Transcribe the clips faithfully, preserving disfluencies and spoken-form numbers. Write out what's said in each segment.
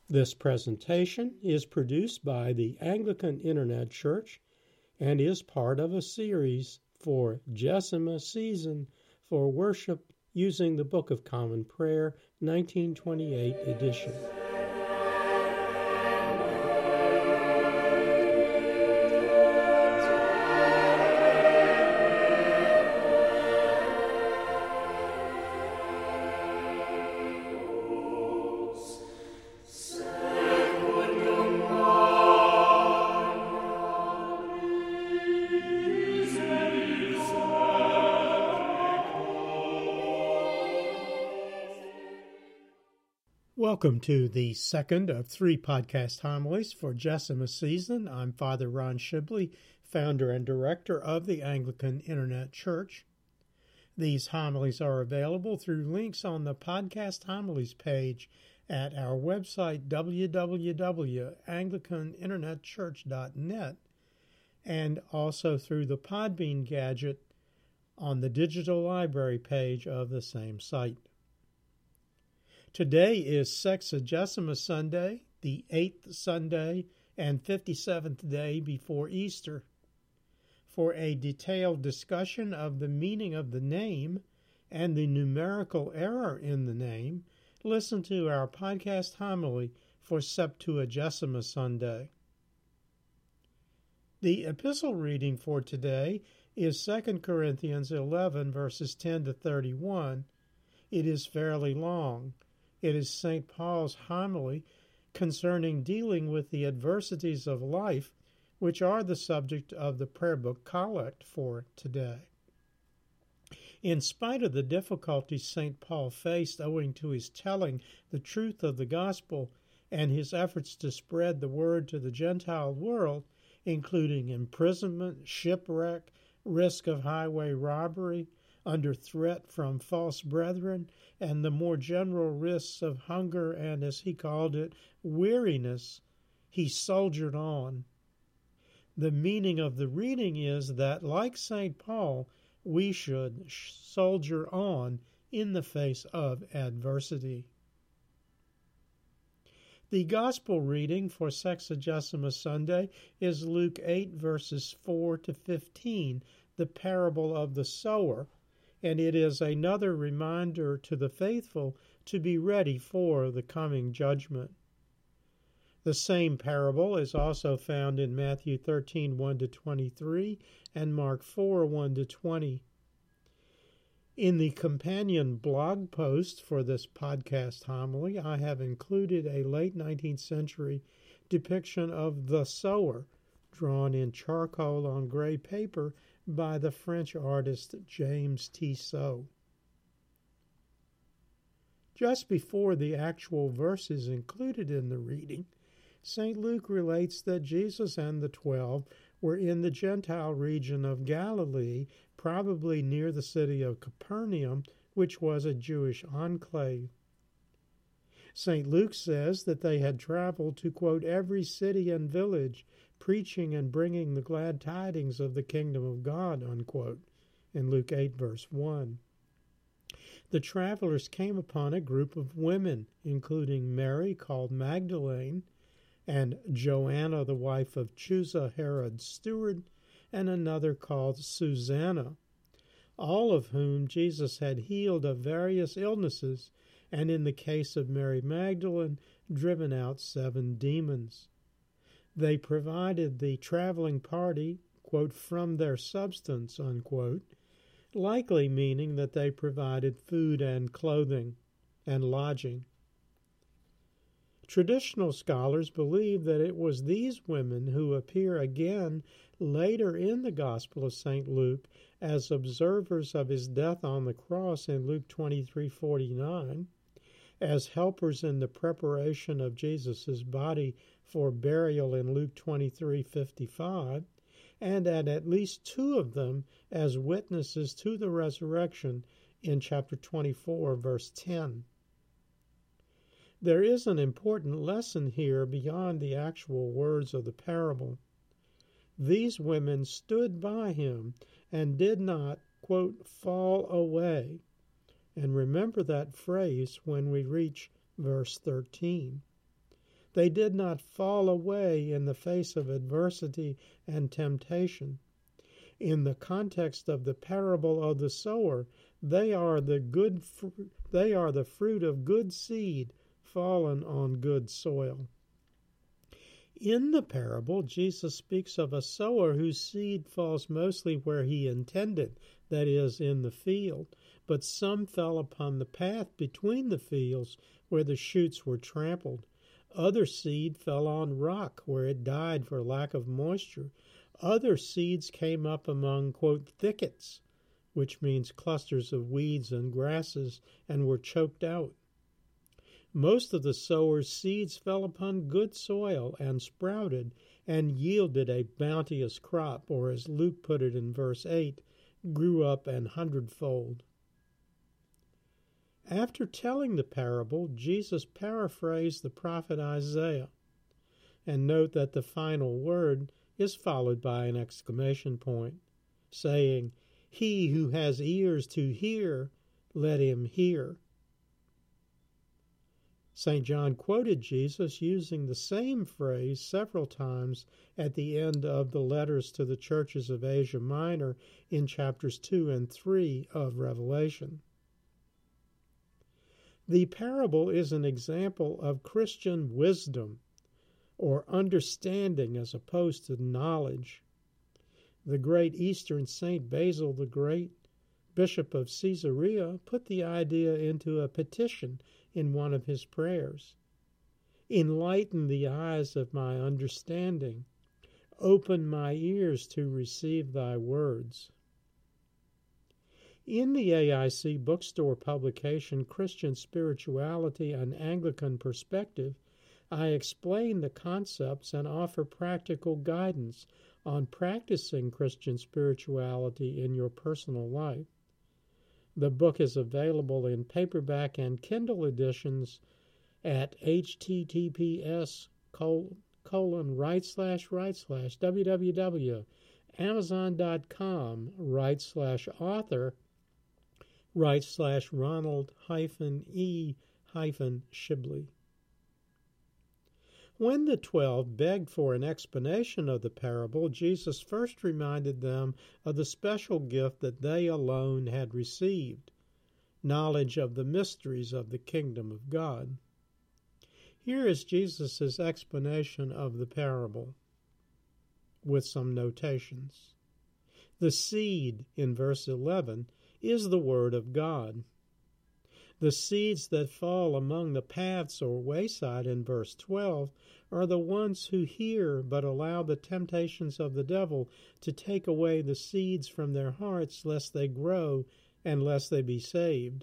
This presentation is produced by the Anglican Internet Church and is part of a series for Jessima Season for Worship using the Book of Common Prayer, nineteen twenty-eight edition. Welcome to the second of three podcast homilies for Jessima Season. I'm Father Ron Shibley, founder and director of the Anglican Internet Church. These homilies are available through links on the podcast homilies page at our website, w w w dot anglican internet church dot net, and also through the Podbean gadget on the digital library page of the same site. Today is Sexagesima Sunday, the eighth Sunday and fifty-seventh day before Easter. For a detailed discussion of the meaning of the name and the numerical error in the name, listen to our podcast homily for Septuagesima Sunday. The epistle reading for today is Second Corinthians eleven, verses ten to thirty-one. It is fairly long. It is Saint Paul's homily concerning dealing with the adversities of life, which are the subject of the prayer book collect for today. In spite of the difficulties Saint Paul faced owing to his telling the truth of the gospel and his efforts to spread the word to the Gentile world, including imprisonment, shipwreck, risk of highway robbery, under threat from false brethren, and the more general risks of hunger and, as he called it, weariness, he soldiered on. The meaning of the reading is that, like Saint Paul, we should soldier on in the face of adversity. The Gospel reading for Sexagesima Sunday is Luke eight, verses four to fifteen, the parable of the sower, and it is another reminder to the faithful to be ready for the coming judgment. The same parable is also found in Matthew thirteen, one to twenty-three, and Mark four, one to twenty. In the companion blog post for this podcast homily, I have included a late nineteenth century depiction of the sower, drawn in charcoal on gray paper by the French artist James Tissot. Just before the actual verses included in the reading, Saint Luke relates that Jesus and the twelve were in the Gentile region of Galilee, probably near the city of Capernaum, which was a Jewish enclave. Saint Luke says that they had traveled to, quote, every city and village, preaching and bringing the glad tidings of the kingdom of God, unquote, in Luke eight, verse one. The travelers came upon a group of women, including Mary, called Magdalene, and Joanna, the wife of Chuza, Herod's steward, and another called Susanna, all of whom Jesus had healed of various illnesses, and in the case of Mary Magdalene, driven out seven demons. They provided the traveling party, quote, from their substance, unquote, likely meaning that they provided food and clothing and lodging. Traditional scholars believe that it was these women who appear again later in the Gospel of Saint Luke as observers of his death on the cross in Luke twenty-three forty-nine, as helpers in the preparation of Jesus' body for burial in Luke twenty-three fifty-five, and at at least two of them as witnesses to the resurrection in chapter twenty-four, verse ten. There is an important lesson here beyond the actual words of the parable. These women stood by him and did not, quote, fall away. And remember that phrase when we reach verse thirteen. They did not fall away in the face of adversity and temptation. In the context of the parable of the sower, they are the good fr- they are the fruit of good seed fallen on good soil. In the parable, Jesus speaks of a sower whose seed falls mostly where he intended, that is, in the field, but some fell upon the path between the fields where the shoots were trampled. Other seed fell on rock where it died for lack of moisture. Other seeds came up among, quote, thickets, which means clusters of weeds and grasses, and were choked out. Most of the sower's seeds fell upon good soil and sprouted and yielded a bounteous crop, or as Luke put it in verse eight, grew up an hundredfold. After telling the parable, Jesus paraphrased the prophet Isaiah. And note that the final word is followed by an exclamation point, saying, "He who has ears to hear, let him hear." Saint John quoted Jesus using the same phrase several times at the end of the letters to the churches of Asia Minor in chapters two and three of Revelation. The parable is an example of Christian wisdom, or understanding as opposed to knowledge. The great Eastern Saint Basil the Great, Bishop of Caesarea, put the idea into a petition in one of his prayers. Enlighten the eyes of my understanding. Open my ears to receive thy words. In the A I C bookstore publication, Christian Spirituality, an Anglican Perspective, I explain the concepts and offer practical guidance on practicing Christian spirituality in your personal life. The book is available in paperback and Kindle editions at https colon right slash right slash www.amazon.com right slash author right slash Ronald hyphen E hyphen Shibley. When the twelve begged for an explanation of the parable, Jesus first reminded them of the special gift that they alone had received, knowledge of the mysteries of the kingdom of God. Here is Jesus' explanation of the parable, with some notations. The seed, in verse eleven, is the word of God. The seeds that fall among the paths or wayside in verse twelve are the ones who hear but allow the temptations of the devil to take away the seeds from their hearts lest they grow and lest they be saved.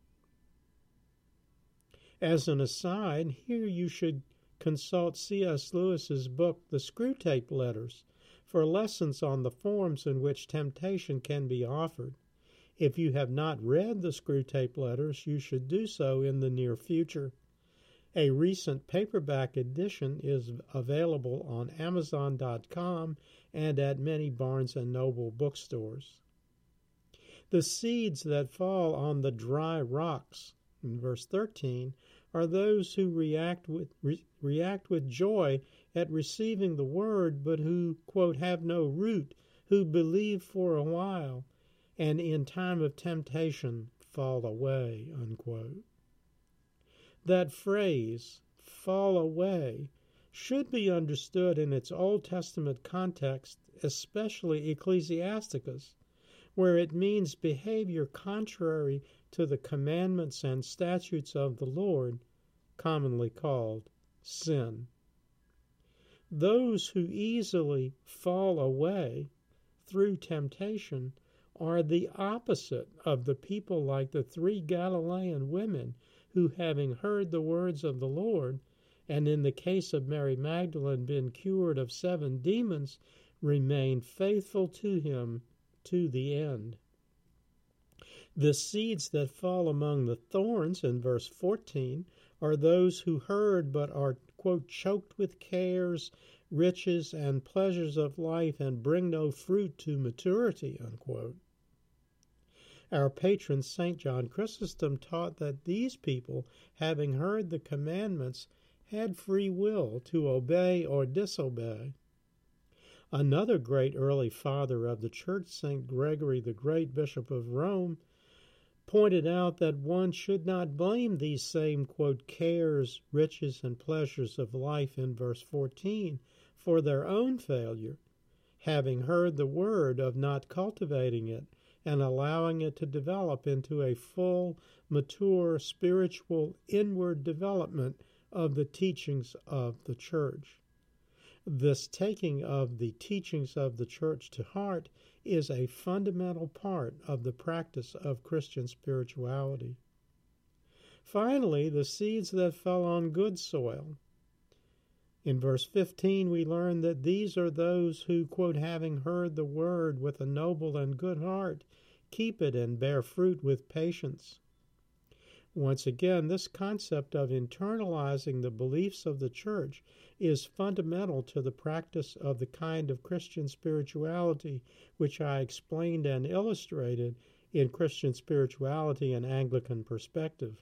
As an aside, here you should consult C S Lewis's book, The Screwtape Letters, for lessons on the forms in which temptation can be offered. If you have not read the Screwtape Letters, you should do so in the near future. A recent paperback edition is available on amazon dot com and at many Barnes and Noble bookstores. The seeds that fall on the dry rocks, in verse thirteen, are those who react with re, react with joy at receiving the word, but who, quote, have no root, who believe for a while, and in time of temptation fall away, unquote. That phrase, fall away, should be understood in its Old Testament context, especially Ecclesiasticus, where it means behavior contrary to the commandments and statutes of the Lord, commonly called sin. Those who easily fall away through temptation are the opposite of the people like the three Galilean women who, having heard the words of the Lord, and in the case of Mary Magdalene been cured of seven demons, remained faithful to him to the end. The seeds that fall among the thorns in verse fourteen are those who heard but are, quote, choked with cares, riches, and pleasures of life and bring no fruit to maturity, unquote. Our patron Saint John Chrysostom taught that these people, having heard the commandments had free will to obey or disobey. Another great early father of the Church, Saint Gregory the Great, Bishop of Rome, pointed out that one should not blame these same, quote, cares, riches, and pleasures of life in verse fourteen for their own failure, having heard the word of not cultivating it and allowing it to develop into a full, mature, spiritual, inward development of the teachings of the Church. This taking of the teachings of the Church to heart is a fundamental part of the practice of Christian spirituality. Finally, the seeds that fell on good soil. In verse fifteen, we learn that these are those who, quote, having heard the word with a noble and good heart, keep it and bear fruit with patience. Once again, this concept of internalizing the beliefs of the Church is fundamental to the practice of the kind of Christian spirituality which I explained and illustrated in Christian Spirituality and Anglican Perspective.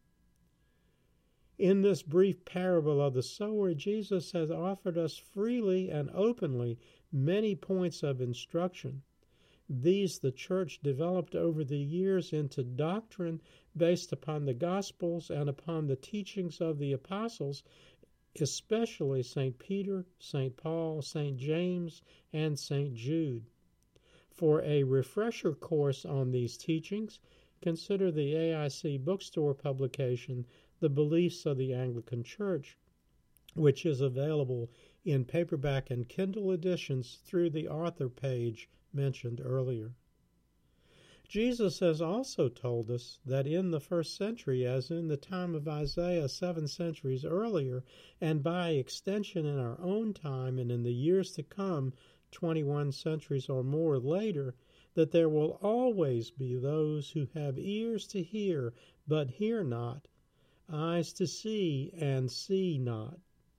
In this brief parable of the sower, Jesus has offered us freely and openly many points of instruction. These the Church developed over the years into doctrine based upon the Gospels and upon the teachings of the Apostles, especially Saint Peter, Saint Paul, Saint James, and Saint Jude. For a refresher course on these teachings, consider the A I C bookstore publication, The Beliefs of the Anglican Church, which is available in paperback and Kindle editions through the author page mentioned earlier. Jesus has also told us that in the first century, as in the time of Isaiah seven centuries earlier, and by extension in our own time and in the years to come, twenty-one centuries or more later, that there will always be those who have ears to hear, but hear not, eyes to see, and see not.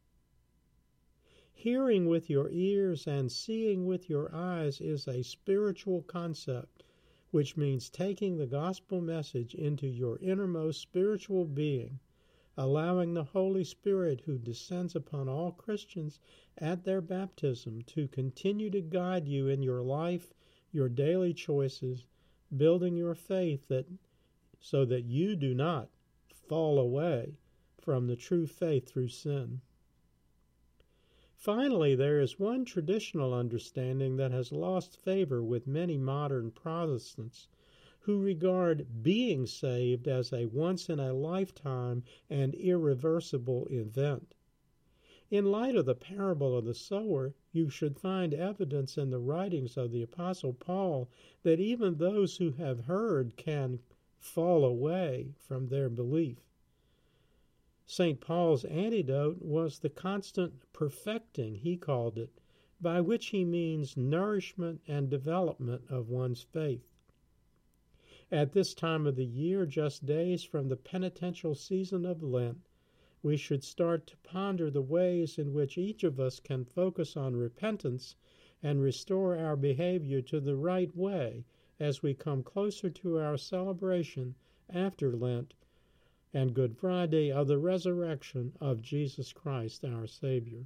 Hearing with your ears and seeing with your eyes is a spiritual concept, which means taking the gospel message into your innermost spiritual being, allowing the Holy Spirit, who descends upon all Christians at their baptism, to continue to guide you in your life, your daily choices, building your faith that so that you do not fall away from the true faith through sin. Finally, there is one traditional understanding that has lost favor with many modern Protestants who regard being saved as a once-in-a-lifetime and irreversible event. In light of the parable of the sower, you should find evidence in the writings of the Apostle Paul that even those who have heard can fall away from their belief. Saint Paul's antidote was the constant perfecting, he called it, by which he means nourishment and development of one's faith. At this time of the year, just days from the penitential season of Lent, we should start to ponder the ways in which each of us can focus on repentance and restore our behavior to the right way as we come closer to our celebration after Lent and Good Friday of the resurrection of Jesus Christ, our Savior.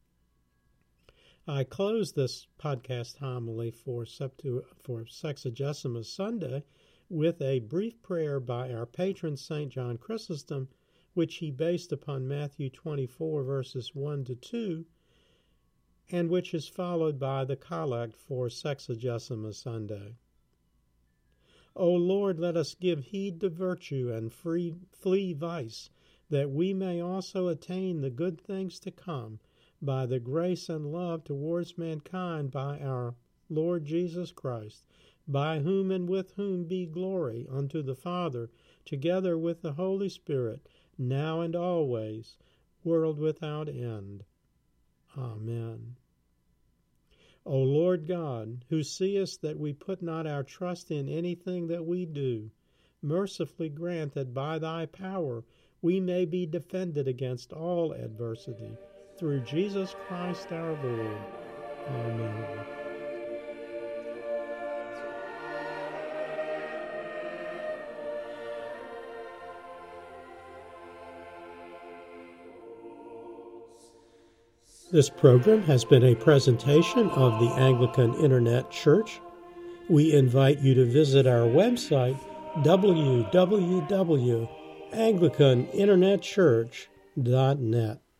I close this podcast homily for, Septu- for Sexagesimus Sunday with a brief prayer by our patron Saint John Chrysostom, which he based upon Matthew twenty-four, verses one to two, and which is followed by the collect for Sexagesimus Sunday. O Lord, let us give heed to virtue and free, flee vice, that we may also attain the good things to come, by the grace and love towards mankind by our Lord Jesus Christ, by whom and with whom be glory unto the Father, together with the Holy Spirit, now and always, world without end. Amen. O Lord God, who seest that we put not our trust in anything that we do, mercifully grant that by thy power we may be defended against all adversity, through Jesus Christ our Lord. Amen. This program has been a presentation of the Anglican Internet Church. We invite you to visit our website, w w w dot anglican internet church dot net.